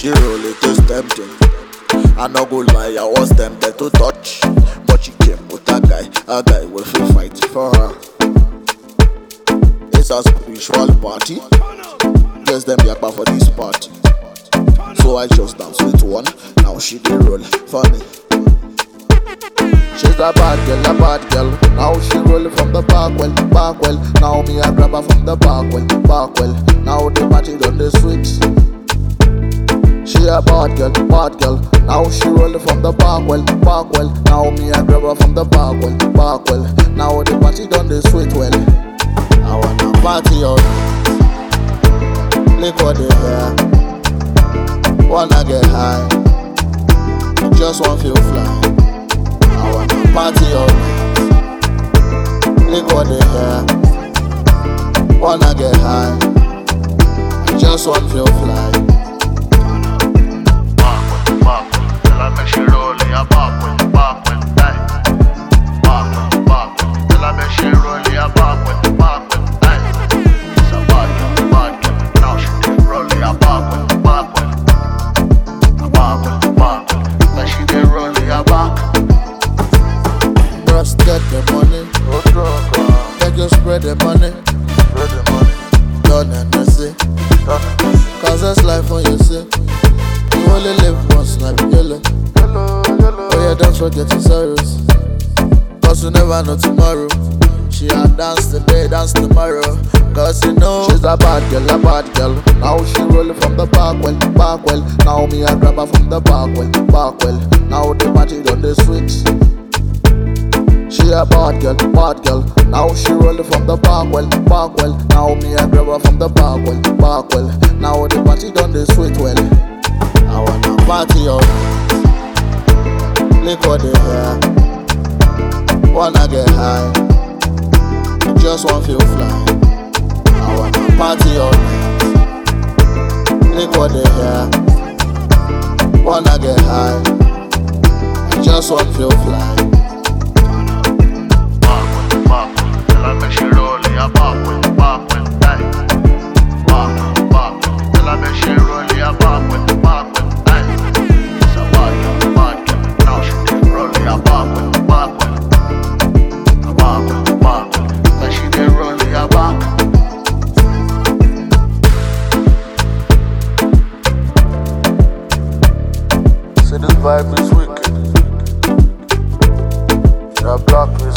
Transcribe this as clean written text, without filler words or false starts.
she roll it is tempting. I no go lie, I was tempted to touch, but she came with a guy will feel fight for her. It's a spiritual party, guess them yakpa for this party. So I just dance with one, now she dey roll for me. She's a bad girl, now she roll from the back well. Now me I grab her from the back well. Now the party done the switch. She a bad girl, now she roll from the back well. Now me I grab her from the back well. Now the party done the sweet well. I wanna party all night, liquor the hair, wanna get high, just wanna feel fly. I wanna party all night, liquor the hair, wanna get high, just wanna feel fly. Till I make she roll it a backward, aye. Backward, till I make she roll it a backward, aye. It's a bad girl, now she dey roll it a backward. Now she dey roll it a back. Just get the money, make you spread the money. Done and messy, cause it's life when you see. You only live once, like yellow. Oh yeah, don't forget your sorrows, cause you never know tomorrow. She a dance today, dance tomorrow, cause you know she's a bad girl. Now she roll from the back well. Now me I grab her from the back well. Now the party done the switch. She a bad girl, now she roll from the back well. Now me I grab her from the back well. Now the party done the sweet well. I wanna party all night, liquor the hair, wanna get high, just wanna feel fly. I wanna party all night, liquor the hair, wanna get high, just wanna feel fly. Till I make she roll it a backward, aye. Backward, till I make she roll it a backward, aye. It's a bad girl, now she dey roll it a backward. Now she dey roll it a back. See this vibe is wicked. That black is